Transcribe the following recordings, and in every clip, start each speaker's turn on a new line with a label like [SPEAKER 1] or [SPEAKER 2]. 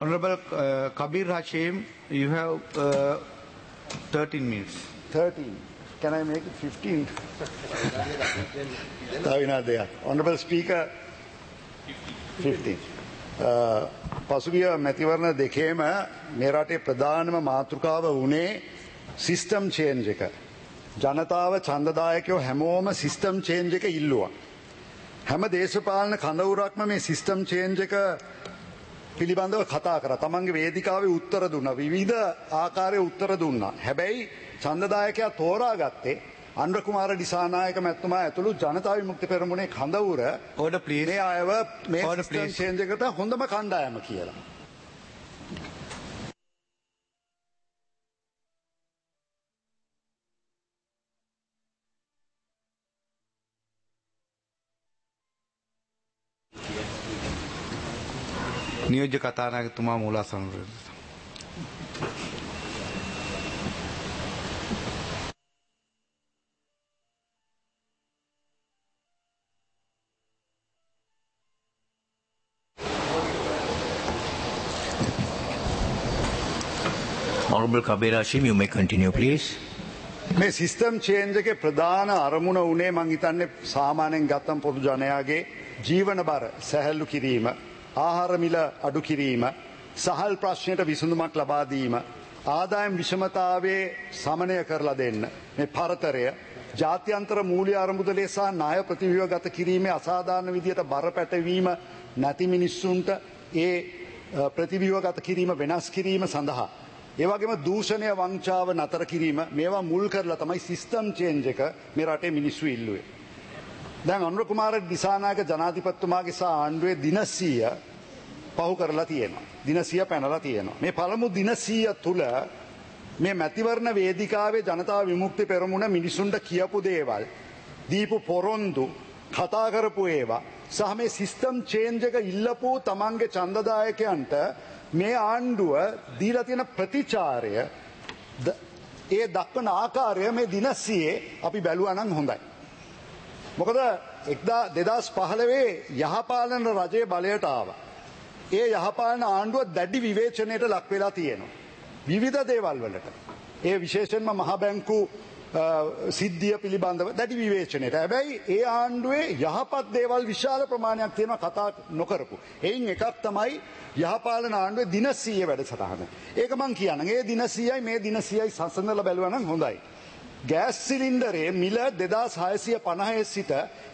[SPEAKER 1] Honorable Kabir Hashim, you have 13 minutes.
[SPEAKER 2] 13. Can I make it 15? Honorable Speaker, 15. පසුගිය මැතිවරණ දෙකේම මේ රටේ ප්‍රධානම මාතෘකාව වුණේ සිස්ටම් චේන්ජ් එක. ජනතාව ඡන්දදායකයෝ හැමෝම සිස්ටම් චේන්ජ් එක ඉල්ලුවා. හැම දේශපාලන කඳවුරක්ම මේ සිස්ටම් චේන්ජ් එක පිළිබඳව කතා කරා. තමන්ගේ වේදිකාවේ උත්තර දුන්නා. විවිධ ආකාරයේ උත්තර දුන්නා. හැබැයි ඡන්දදායකයා තෝරාගත්තේ අනුර කුමාර දිසානායක මැතිතුමා ඇතුළු ජනතා විමුක්ති පෙරමුණේ කඳවුර
[SPEAKER 1] Order please.
[SPEAKER 2] මේ අයව මේ
[SPEAKER 1] Order
[SPEAKER 2] සිස්ටම්
[SPEAKER 1] please.
[SPEAKER 2] චේන්ජ් එකට හොඳම කණ්ඩායම කියලා.
[SPEAKER 1] නියෝජ්‍ය කතානායකතුමා මූලාසන
[SPEAKER 3] Honorable Kabir Hashim, you may continue, please.
[SPEAKER 2] මේ සිස්ටම් චේන්ජ් එකේ ප්‍රධාන අරමුණ උනේ මං හිතන්නේ සාමාන්‍යයෙන් ගත්තම පොදු ජනයාගේ ජීවන බර සැහැල්ලු කිරීම, ආහාර මිල අඩු කිරීම, සහල් ප්‍රශ්නයට විසඳුමක් ලබා දීම, ආදායම් විෂමතාවයේ සමනය කරලා දෙන්න. මේ පරතරය ජාත්‍යන්තර මූල්‍ය අරමුදලේ සහ ණය ප්‍රතිව්‍යුහගත කිරීමේ අසාධාරණ විදියට බර පැටවීම නැති මිනිස්සුන්ට ඒ ප්‍රතිව්‍යුහගත කිරීම වෙනස් කිරීම සඳහා ඒ වගේම දූෂණය වංචාව නතර කිරීම මේවා මුල් කරලා තමයි සිස්ටම් චේන්ජ් එක මේ රටේ මිනිස්සු ඉල්ලුවේ. දැන් අනුර කුමාර දිසානායක ජනාධිපතිතුමාගේ සහ ආණ්ඩුවේ දින 100 පහු කරලා තියෙනවා. දින 100 පැනලා තියෙනවා. මේ පළමු දින 100 තුල මේ මැතිවරණ වේදිකාවේ ජනතා විමුක්ති පෙරමුණ මිනිසුන්ට කියපු දේවල්, දීපු පොරොන්දු, කතා කරපු ඒවා සහ මේ සිස්ටම් චේන්ජ් එක ඉල්ලපු තමන්ගේ ඡන්දදායකයන්ට මේ ආණ්ඩුව දීලා තියෙන ප්‍රතිචාරය ඒ දක්වන ආකාරය මේ දින 100 අපි බැලුවා නම් හොඳයි. මොකද 2015 යහපාලන රජයේ බලයට ආවා. ඒ යහපාලන ආණ්ඩුව දැඩි විවේචනයට ලක් වෙලා තියෙනවා. විවිධ දේවල් වලට. ඒ විශේෂයෙන්ම මහ බැංකු සිද්ධිය පිළිබඳව දැඩි විවේචනයට. හැබැයි ඒ ආණ්ඩුවේ යහපත් දේවල් විශාල ප්‍රමාණයක් තියෙනවා කතා නොකරපු. එයින් එකක් තමයි යහපාලන ආණ්ඩුවේ දින 100 වැඩසටහන. ඒක මං කියන්නම්. ඒ දින 100යි මේ දින 100යි සම්සන්දලා බැලුවා නම් හොඳයි. ගෑස් සිලින්ඩරේ මිල 2650 සිට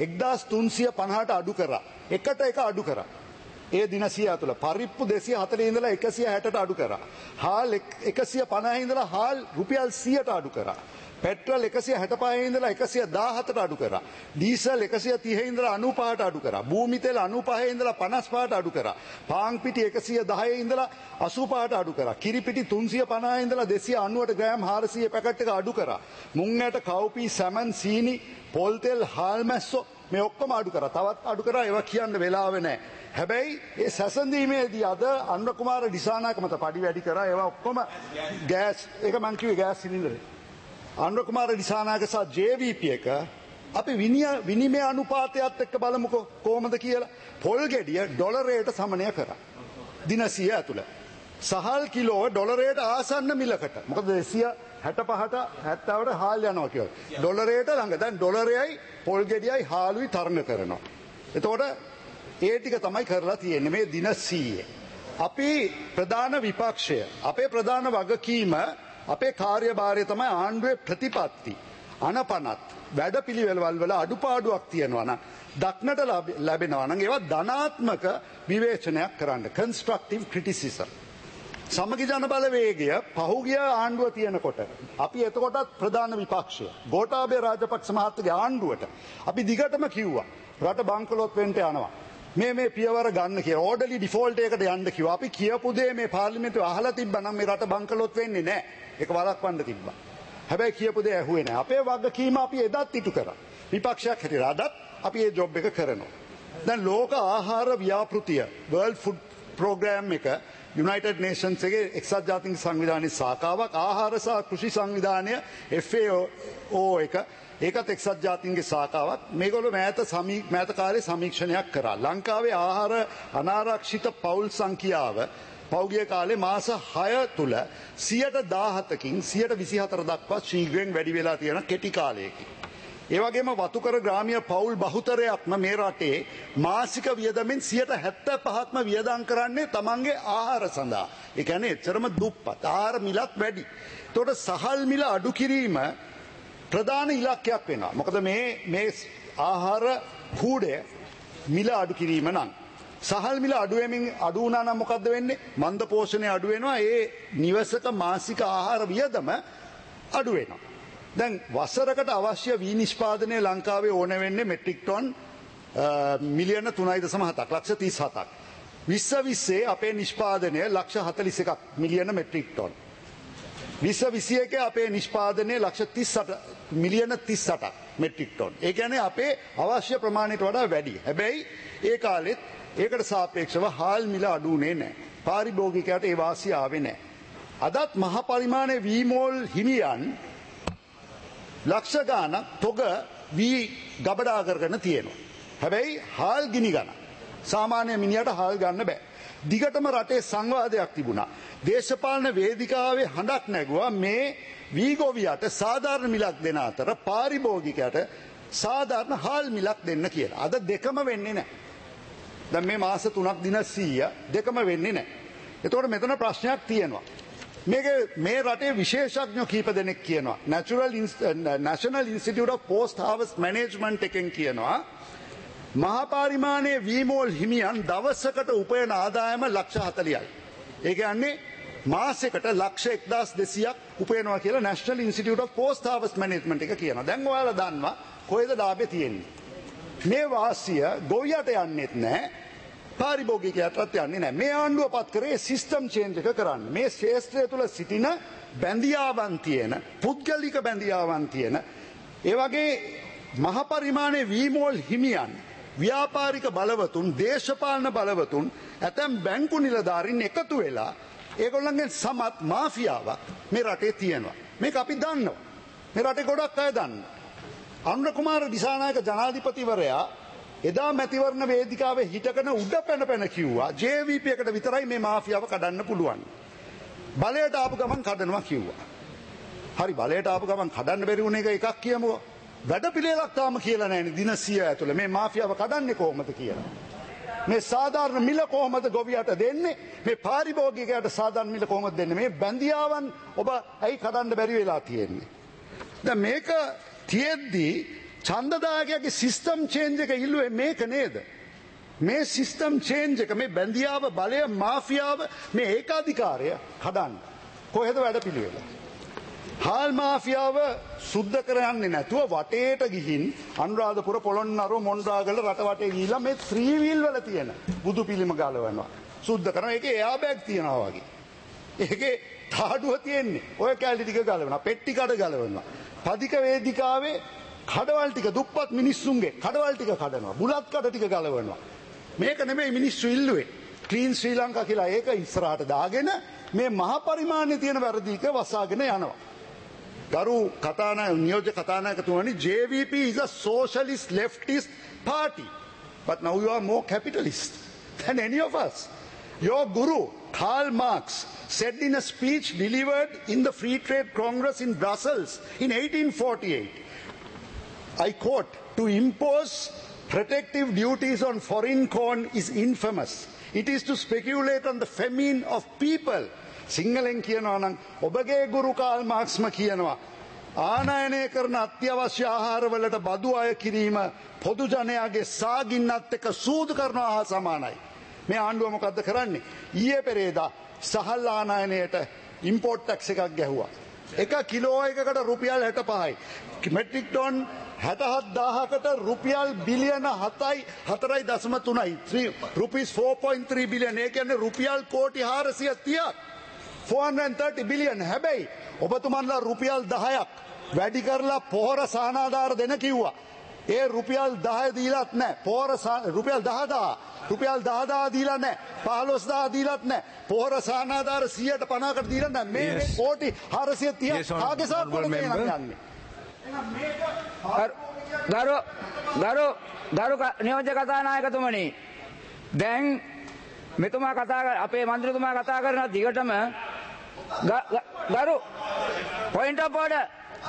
[SPEAKER 2] 1350ට අඩු කරා. එකට එක අඩු කරා. ඒ දින 100 තුළ පරිප්පු 240 ඉඳලා 160ට අඩු කරා. හාල් 150 ඉඳලා හාල් රුපියල් 100ට අඩු කරා. පෙට්‍රල් 165 ඉඳලා 117ට අඩු කරා. ඩීසල් 130 ඉඳලා 95ට අඩු කරා. භූමි තෙල් 95 ඉඳලා 55ට අඩු කරා. පාන් පිටි 110 ඉඳලා 85ට අඩු කරා. කිරි පිටි 350 ඉඳලා 290ට ග්‍රෑම් 400 පැකට් එක අඩු කරා. මුං ඇට, කව්පි, සැමන්, සීනි, පොල් තෙල්, හාල් මැස්සෝ මේ ඔක්කොම අඩු කරා. තවත් අඩු කරා. ඒවා කියන්න වෙලාව නැහැ. හැබැයි ඒ සැසඳීමේදී අද අනුර කුමාර දිසානායක මත පඩි වැඩි කරා. ඒවා ඔක්කොම ගෑස් ඒක මං කිව්වේ ගෑස් සිලින්ඩරේ. අනුර කුමාර දිසානායක සහ JVP එක අපි විනිමය අනුපාතයත් එක්ක බලමුකෝ කොහොමද කියලා. පොල් ගෙඩිය ඩොලරයට සමනය කරා. දින 100 ඇතුළත. සහල් කිලෝ ඩොලරයට ආසන්න මිලකට. මොකද 265ට 70ට හාල් යනවා කියලා. ඩොලරයට ළඟ. දැන් ඩොලරයයි පොල් ගෙඩියයි හාලුයි තරඟ කරනවා. එතකොට ඒ ටික තමයි කරලා තියෙන්නේ මේ දින 100. අපි ප්‍රධාන විපක්ෂය අපේ ප්‍රධාන වගකීම අපේ කාර්යභාරය තමයි ආණ්ඩුවේ ප්‍රතිපත්ති අනපනත් වැඩපිළිවෙළවල් වල අඩුපාඩුවක් තියෙනවා නම් දක්නට ලැබෙනවා නම් ඒවා ධනාත්මක විවේචනයක් කරන්න කන්ස්ට්‍රක්ටිව් ක්‍රිටිසිසම්. සමගි ජන බලවේගය පහුගිය ආණ්ඩුව තියෙනකොට අපි එතකොටත් ප්‍රධාන විපක්ෂය ගෝඨාභය රාජපක්ෂ මහත්තයාගේ ආණ්ඩුවට අපි දිගටම කිව්වා රට බංකොලොත් වෙන්න යනවා. මේ පියවර ගන්න කියලා ඕඩර්ලි ඩිෆෝල්ට් එකකට යන්න කිව්වා. අපි කියපු දේ මේ පාර්ලිමේන්තුවේ අහලා තිබ්බනම් මේ රට බංකොලොත් වෙන්නේ නැහැ. ඒක වළක්වන්න තිබ්බා. හැබැයි කියපු දේ ඇහුවේ නැහැ. අපේ වගකීම අපි එදත් ඉටු කරා. විපක්ෂයක් හැටියට අදත් අපි මේ ජොබ් එක කරනවා. දැන් ලෝක ආහාර ව්‍යාපෘතිය World Food Program එක United Nations එකේ එක්සත් ජාතීන්ගේ සංවිධානයේ සාකාවක් ආහාර සහ කෘෂි සංවිධානය FAO එක ඒකත් එක්සත් ජාතීන්ගේ සාකාවක්. මේගොල්ලෝ මෑත කාලේ සමීක්ෂණයක් කරා. ලංකාවේ ආහාර අනාරක්ෂිත පවුල් සංඛ්‍යාව පෞගිය කාලේ මාස 6 තුල 17%කින් 24% දක්වා ශීඝ්‍රයෙන් වැඩි වෙලා තියෙන කෙටි කාලයකින්. ඒ වගේම වතුකර ග්‍රාමීය පවුල් බහුතරයක්ම මේ රටේ මාසික වියදමෙන් 75%ක්ම වියදම් කරන්නේ තමන්ගේ ආහාර සඳහා. ඒ කියන්නේ එච්චරම දුප්පත්. ආහාර මිලත් වැඩි. ඒතකොට සහල් මිල අඩු කිරීම ප්‍රධාන ඉලක්කයක් වෙනවා. මොකද මේ ආහාර කූඩය මිල අඩු කිරීම නම් සහල් මිල අඩු වුණා නම් මොකද්ද වෙන්නේ? මන්ද පෝෂණය අඩු වෙනවා. ඒ නිවසක මාසික ආහාර වියදම අඩු වෙනවා. දැන් වසරකට අවශ්‍ය වී නිෂ්පාදනය ලංකාවේ ඕන වෙන්නේ මෙට්‍රික් ටොන් මිලියන 3.7ක් ලක්ෂ 37ක්. 2020 අපේ නිෂ්පාදනය ලක්ෂ 41ක් මිලියන මෙට්‍රික් ටොන්. 2021 අපේ නිෂ්පාදනය ලක්ෂ 38 මිලියන 38ක් මෙට්‍රික් ටොන්. ඒ කියන්නේ අපේ අවශ්‍ය ප්‍රමාණයට වඩා වැඩි. හැබැයි ඒ කාලෙත් ඒකට සාපේක්ෂව හාල් මිල අඩු වුණේ නැහැ. පාරිභෝගිකයාට ඒ වාසිය ආවේ නැහැ. අදත් මහ පරිමාණයේ වී මෝල් හිමියන් ලක්ෂ ගානක් තොග වී ගබඩා කරගෙන තියෙනවා. හැබැයි හාල් ගිනි ගන්න. සාමාන්‍ය මිනිහට හාල් ගන්න බෑ. දිගටම රටේ සංවාදයක් තිබුණා. දේශපාලන වේදිකාවේ හඬක් නැගුවා මේ වී ගොවියට සාධාරණ මිලක් දෙන අතර පාරිභෝගිකයට සාධාරණ හාල් මිලක් දෙන්න කියලා. අද දෙකම වෙන්නේ නැහැ. දැන් මේ මාස 3ක් දින 100 දෙකම වෙන්නේ නැහැ. එතකොට මෙතන ප්‍රශ්නයක් තියෙනවා. මේ රටේ විශේෂඥයෝ කීප දෙනෙක් කියනවා National Institute of Post Harvest Management එකෙන් කියනවා මහා පරිමාණයේ වී මෝල් හිමියන් දවසකට උපයන ආදායම ලක්ෂ 40යි. ඒ කියන්නේ මාසෙකට ලක්ෂ 1200ක් උපයනවා කියලා National Institute of Post Harvest Management එක කියනවා. දැන් ඔයාලා දන්නවා කොහෙද ලාභේ තියෙන්නේ. මේ වාසිය ගොවියට යන්නේත් නැහැ. පාරිභෝගිකයටත් යන්නේ නැහැ. මේ ආණ්ඩුව පත් කරේ සිස්ටම් චේන්ජ් එක කරන්න. මේ ශේෂ්ත්‍රය තුල සිටින බැඳියාවන් තියෙන, පුද්ගලික බැඳියාවන් තියෙන, ඒ වගේ මහ පරිමාණයේ වී මෝල් හිමියන්, ව්‍යාපාරික බලවතුන්, දේශපාලන බලවතුන්, ඇතැම් බැංකු නිලධාරීන් එකතු වෙලා ඒගොල්ලන්ගේ සමත් මාෆියාවක් මේ රටේ තියෙනවා. මේක අපි දන්නවා. මේ රටේ ගොඩක් අය දන්නවා. අනුර කුමාර දිසානායක ජනාධිපතිවරයා එදා මැතිවරණ වේදිකාවේ හිටගෙන උඩ පැන කිව්වා JVP එකට විතරයි මේ මාෆියාව කඩන්න පුළුවන්. බලයට ආපු ගමන් කඩනවා කිව්වා. හරි බලයට ආපු ගමන් කඩන්න බැරි වුණ එක එකක් කියමුකෝ. වැඩ පිළිවෙලක් තාම කියලා නැහැනේ දින 100 ඇතුළේ මේ මාෆියාව කඩන්නේ කොහොමද කියලා. මේ සාධාරණ මිල කොහොමද ගොවියට දෙන්නේ? මේ පාරිභෝගිකයාට සාධාරණ මිල කොහොමද දෙන්නේ? මේ බැඳියාවන් ඔබ ඇයි කඩන්න බැරි වෙලා තියෙන්නේ? දැන් මේක තියෙද්දී ඡන්දදායකයාගේ සිස්ටම් චේන්ජ් එක ඉල්ලුවේ මේක නේද? මේ සිස්ටම් චේන්ජ් එක මේ බැඳියාව බලය මාෆියාව මේ ඒකාධිකාරය කඩන්න කොහෙද වැඩ පිළිවෙල? හාල් මාෆියාව සුද්ධ කරන්නේ නැතුව වටේට ගිහින් අනුරාධපුර පොළොන්නරුව මොණරාගල රට වටේ ගිහිල්ලා මේ 3 wheel වල තියෙන බුදු පිළිම ගලවනවා. සුද්ධ කරනවා. ඒකේ එයා බෑග් තියනවා වගේ. ඒකේ තාඩුව තියෙන්නේ. ඔය කැලි ටික ගලවනවා. පෙට්ටි කඩ ගලවනවා. පදික වේදිකාවේ කඩවල් ටික දුප්පත් මිනිස්සුන්ගේ කඩවල් ටික කඩනවා. බුලත් කඩ ටික ගලවනවා. මේක නෙමෙයි මිනිස්සු ඉල්ලුවේ. ක්ලීන් ශ්‍රී ලංකා කියලා ඒක ඉස්සරහට දාගෙන මේ මහා පරිමාණයේ තියෙන වැරදික වසාගෙන යනවා. ගරු නියෝජ්‍ය කතානායකතුමනි, JVP is a socialist leftist party. But now you are more capitalist than any of us. Your guru, Karl Marx, said in a speech delivered in the Free Trade Congress in Brussels in 1848, I quote, "To impose protective duties on foreign corn is infamous. It is to speculate on the famine of people." සිංහලෙන් කියනවා නම් ඔබගේ ගුරු කාල් මාක්ස්ම කියනවා ආනයනය කරන අත්‍යවශ්‍ය ආහාරවලට බදු අය කිරීම පොදු ජනයාගේ සාගින්නත් එක්ක සූදු කරනවා හා සමානයි. මේ ආණ්ඩුව මොකද්ද කරන්නේ? ඊයේ පෙරේදා සහල් ආනයනයට ඉම්පෝට් ටැක්ස් එකක් ගැහුවා. එක කිලෝ එකකට රුපියල් 65යි. මෙට්‍රික් ටොන් 67000කට රුපියල් බිලියන 4.3යි. rupees 4.3 billion. ඒ කියන්නේ රුපියල් කෝටි 430ක්. 430 billion. හැබැයි ඔබතුමන්ලා රුපියල් 10ක් වැඩි කරලා පොහොර සානාධාර දෙන කිව්වා. ඒ රුපියල් 10 දීලත් නැහැ. රුපියල් 10000 රුපියල් 10000 දීලා නැහැ. 15000 දීලත් නැහැ. පොහොර සානාධාර 150කට දීලා නැහැ. මේ කෝටි 430ක් කාගේ සාප්පුවටද යන්නේ? ගරු නියෝජ්‍ය කතානායකතුමනි, දැන්
[SPEAKER 4] මෙතුමා කතා අපේ මන්ත්‍රීතුමා කතා කරන දිගටම ගරු පොයින්ට් ඔෆ් ඕඩර්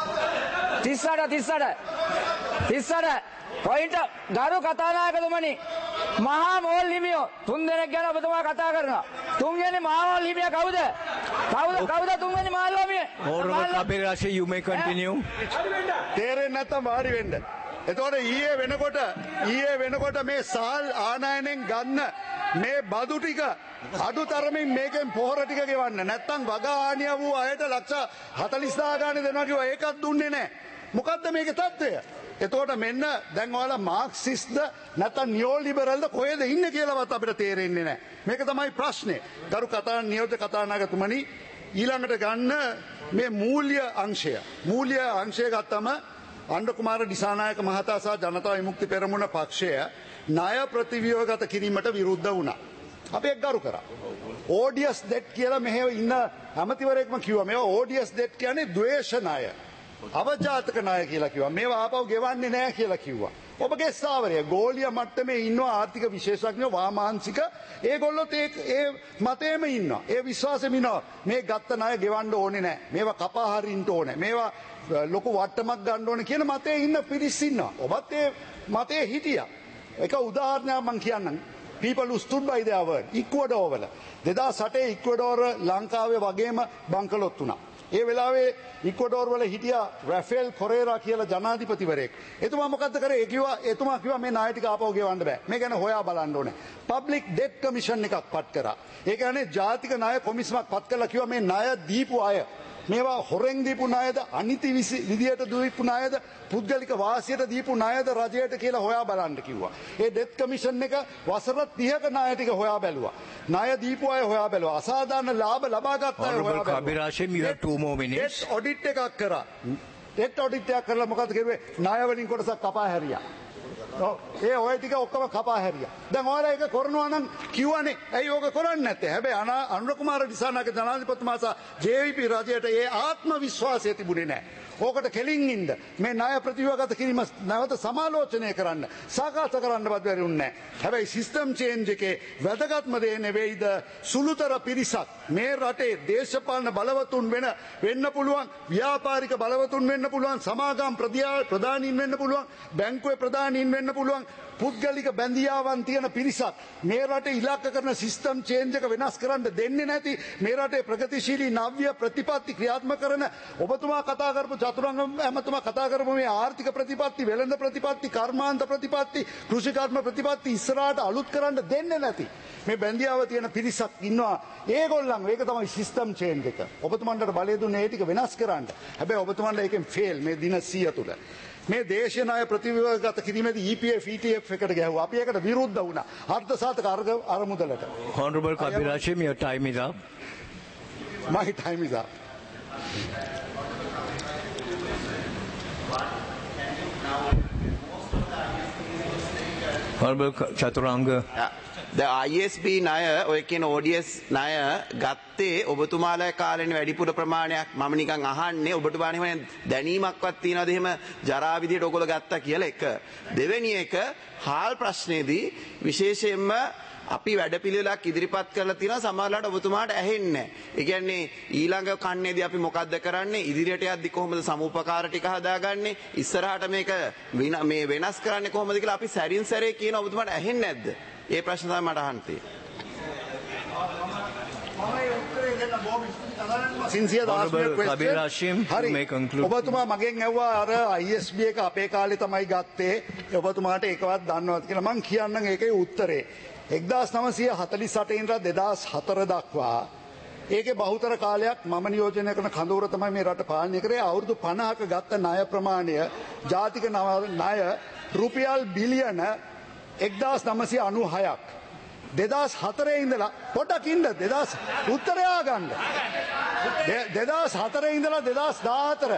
[SPEAKER 4] 38 පොයින්ට් ගරු කතානායකතුමනි මහා මෝල් හිමියෝ 3 දෙනෙක් ගැන ඔබතුමා කතා කරනවා. තුන්වෙනි මහා මෝල් හිමියා කවුද? කවුද තුන්වෙනි මහා මෝල් හිමියා?
[SPEAKER 3] Honorable Kabir Hashim, you may continue.
[SPEAKER 2] තේරෙන්නේ නැත්තම් වාඩි වෙන්න. එතකොට ඊයේ වෙනකොට මේ සාල් ආනයනෙන් ගන්න මේ බදු ටික අඩු තරමින් මේකෙන් පොහොර ටික ගෙවන්න. නැත්තම් වගා ආනිය වූ අයට ලක්ෂ 40000 ගානේ දෙනවා කිව්වා ඒකත් දුන්නේ නැහැ. මොකද්ද මේකේ තත්ත්වය? එතකොට මෙන්න දැන් ඔයාලා මාක්සිස්ට්ද නැත්නම් නියෝ ලිබරල්ද කොහෙද ඉන්නේ කියලාවත් අපිට තේරෙන්නේ නැහැ. මේක තමයි ප්‍රශ්නේ. ගරු නියෝජ්‍ය කතානායකතුමනි ඊළඟට ගන්න මේ මූල්‍ය අංශය ගත්තම අණ්ඩු කුමාර දිසානායක මහතා සහ ජනතා විමුක්ති පෙරමුණ පක්ෂය ණය ප්‍රතිව්‍යුහගත කිරීමට විරුද්ධ වුණා. අපි ඒක ගරු කරා. ODS දෙට් කියලා මෙහෙ ඉන්න ඇමතිවරයෙක්ම කිව්වා මේවා ODS දෙට් කියන්නේ ද්වේෂ ණය. අවජාතක ණය කියලා කිව්වා. මේවා ආපහු ගෙවන්නේ නැහැ කියලා කිව්වා. ඔබගේ ස්ථාවරය ගෝලීය මට්ටමේ ඉන්නවා ආර්ථික විශේෂඥයෝ වාමාංශික ඒගොල්ලොත් ඒ මතේම ඉන්නවා. ඒ විශ්වාසෙම ඉන්නවා. මේ ගත්ත ණය ගෙවන්න ඕනේ නැහැ. මේවා කපා හරින්න ඕනේ. මේවා ලොකු වට්ටමක් ගන්න ඕනේ කියන මතේ ඉන්න පිරිස් ඉන්නවා. ඔබත් ඒ මතේ හිටියා. එක උදාහරණයක් මම කියන්නම්. People who stood by their word. ඉක්වඩෝර් වල 2008 ඉක්වඩෝර් ලංකාවේ වගේම බංකලොත් වුණා. ඒ වෙලාවේ ඉක්වඩෝර් වල හිටියා රැෆෙල් කොරේරා කියලා ජනාධිපතිවරයෙක්. එතුමා මොකද්ද කරේ? එතුමා කිව්වා මේ ණය ටික ආපහු ගෙවන්න බෑ. මේ ගැන හොයා බලන්න ඕනේ. පබ්ලික් ඩෙට් කමිෂන් එකක් පත් කරා. ඒ කියන්නේ ජාතික ණය කොමිසමක් පත් කරලා කිව්වා මේ ණය දීපු අය මේවා හොරෙන් දීපු ණයද අනිති විදියට දීපු ණයද පුද්ගලික වාසියට දීපු ණයද රජයට කියලා හොයා බලන්න කිව්වා. ඒ ඩෙත් කමිෂන් එක වසර 30ක ණය ටික හොයා බැලුවා. ණය දීපු අය හොයා බැලුවා. අසාධාරණ ලාභ ලබා ගත්ත අය හොයා
[SPEAKER 3] Honorable
[SPEAKER 2] බැලුවා.
[SPEAKER 3] Kabir Hashim, you have 2 more minutes.
[SPEAKER 2] Death audit එකක් කරා. ඩෙත් ඔඩිට් එකක් කරලා මොකද කිව්වේ? ණය වලින් කොටසක් කපා හැරියා. ඒ ඔය ටික ඔක්කොම කපා හැරියා. දැන් ඔයාලා ඒක කරනවා නම් කිව්වනේ. ඇයි ඕක කරන්නේ නැත්තේ? හැබැයි අනුර කුමාර දිසානායක ජනාධිපතිතුමා සහ JVP රජයට ඒ ආත්ම විශ්වාසය තිබුණේ නැහැ. ඕකට කෙලින් ඉන්න මේ ණය ප්‍රතිව්‍යුහගත කිරීම නැවත සමාලෝචනය කරන්න සාකච්ඡා කරන්නවත් බැරි වුණේ නැහැ. හැබැයි සිස්ටම් චේන්ජ් එකේ වැදගත්ම දේ නෙවෙයිද සුළුතර පිරිසක් මේ රටේ දේශපාලන බලවතුන් වෙන්න පුළුවන්, ව්‍යාපාරික බලවතුන් වෙන්න පුළුවන්, සමාගම් ප්‍රධානීන් වෙන්න පුළුවන්, බැංකුවේ ප්‍රධානීන් වෙන්න පුළුවන්, පුද්ගලික බැඳියාවන් තියෙන පිරිසක් මේ රටේ ඉලක්ක කරන සිස්ටම් චේන්ජ් එක වෙනස් කරන්න දෙන්නේ නැති මේ රටේ ප්‍රගතිශීලී නව්‍ය ප්‍රතිපත්ති ක්‍රියාත්මක කරන ඔබතුමා කතා කරපු චතුරංග ඇමතුමා කතා කරපු මේ ආර්ථික ප්‍රතිපත්ති, වෙළඳ ප්‍රතිපත්ති, කර්මාන්ත ප්‍රතිපත්ති, කෘෂිකර්ම ප්‍රතිපත්ති ඉස්සරහට අලුත් කරන්න දෙන්නේ නැති මේ බැඳියාව තියෙන පිරිසක් ඉන්නවා. ඒගොල්ලන් ඒක තමයි සිස්ටම් චේන්ජ් එක. ඔබතුමන්ට බලය දුන්නේ ඒ ටික වෙනස් කරන්න. හැබැයි ඔබතුමන්ට ඒකෙන් ෆේල් මේ දින 100 තුල. මේ දේශීය ණය ප්‍රතිව්‍යුහගත කිරීමේදී EPF ETF එකට ගැහුවා. අපි ඒකට විරුද්ධ වුණා. අර්ධ සාධක අරමුදලට.
[SPEAKER 3] Honorable Kabir Hashim, your time is up.
[SPEAKER 2] My time is up.
[SPEAKER 3] Honorable Chaturanga.
[SPEAKER 5] The ISB ණය ඔය කියන ODS ණය ගත්තේ ඔබතුමාලා කාලෙනේ වැඩිපුර ප්‍රමාණයක්. මම නිකන් අහන්නේ ඔබතුමාලා එහෙම දැනීමක්වත් තියනවද එහෙම ජරා විදියට ඔයගොල්ලෝ ගත්තා කියලා එක. දෙවෙනි එක හාල් ප්‍රශ්නේදී විශේෂයෙන්ම අපි වැඩපිළිවෙලක් ඉදිරිපත් කරලා තියෙනවා සමහරවිට ඔබතුමාට ඇහෙන්නේ නැහැ. ඒ කියන්නේ ඊළඟ කන්නේදී අපි මොකද්ද කරන්නේ? ඉදිරියට යද්දි කොහොමද සමුපකාර ටික හදාගන්නේ? ඉස්සරහට මේක මේ වෙනස් කරන්නේ කොහොමද කියලා අපි සැරින් සැරේ කියන ඔබතුමාට ඇහෙන්නේ නැද්ද? ඒ ප්‍රශ්න තමයි මට අහන්න
[SPEAKER 2] තියෙන්නේ. ඔබතුමා මගෙන් ඇහුවා අර ISB එක අපේ කාලේ තමයි ගත්තේ. ඔබතුමාට ඒකවත් දන්නවද කියලා මම කියන්නම් ඒකේ උත්තරේ. 1948 ඉඳලා 2004 දක්වා ඒකේ බහුතර කාලයක් මම නියෝජනය කරන කඳවුර තමයි මේ රට පාලනය කරේ. අවුරුදු 50ක ගත්ත ණය ප්‍රමාණය ජාතික ණය රුපියල් බිලියන 1996ක් 2004 ඉඳලා පොඩක් ඉන්න උත්තරය ගන්න 2004 ඉඳලා 2014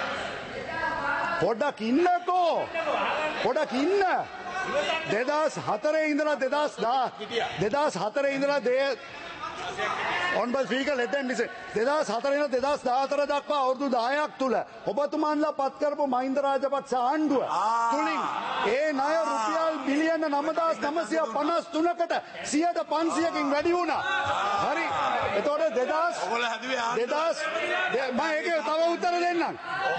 [SPEAKER 2] පොඩක් ඉන්නකෝ පොඩක් ඉන්න 2004 ඉඳලා 2004 ඉඳලා Honorable Speaker, let them listen. 2004 ඉඳලා 2014 දක්වා අවුරුදු 10ක් තුල ඔබතුමාන්ලා පත් කරපු මහින්ද රාජපක්ෂ ආණ්ඩුව තුලින් ඒ ණය රුපියල් බිලියන 9953කට 500කින් වැඩි වුණා. හරි. එතකොට 2000 මම ඒකේ තව උත්තර දෙන්නම්.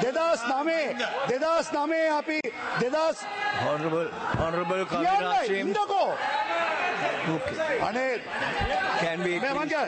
[SPEAKER 2] 2009 අපි 2000
[SPEAKER 3] Honorable Kabir Hashim.
[SPEAKER 2] ඉන්නකෝ. අනේ
[SPEAKER 3] Can we
[SPEAKER 2] මම කියන්නේ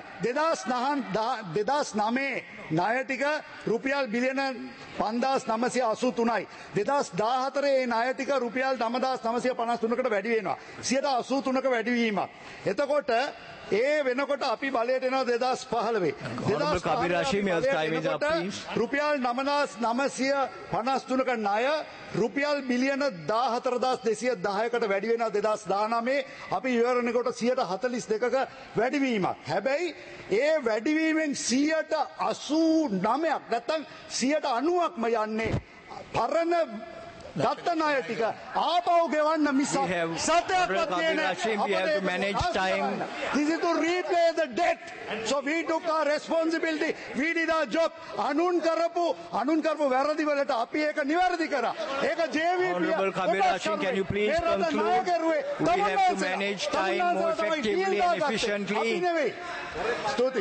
[SPEAKER 2] 2009 ණය ටික රුපියල් බිලියන 5983යි 2014 ඒ ණය ටික රුපියල් 9953කට වැඩි වෙනවා 83ක වැඩිවීමක්. එතකොට ඒ වෙනකොට අපි බලයට එනවා 2015.
[SPEAKER 3] Honorable Kabir Hashim, your time is up, please.
[SPEAKER 2] රුපියල් 9953ක ණය රුපියල් බිලියන 14210කට වැඩි වෙනවා 2019 අපි ඉවරනකොට 142ක වැඩිවීමක්. හැබැයි ඒ වැඩිවීමෙන් 89ක් නැත්නම් 90ක්ම යන්නේ පරණ දත්ත ණය ටික ආපහු ගෙවන්න මිසක් සත්‍යයක්වත්
[SPEAKER 3] Kabir Hashim, we have to manage time.
[SPEAKER 2] This is to repay the debt. So we took our responsibility. We did our job. අනුන් කරපු වැරදි වලට අපි ඒක නිවැරදි කරා. ඒක JVP.
[SPEAKER 3] Honorable Kabir Hashim, can you please conclude? We have to manage time more effectively and efficiently.
[SPEAKER 2] ස්තුතියි.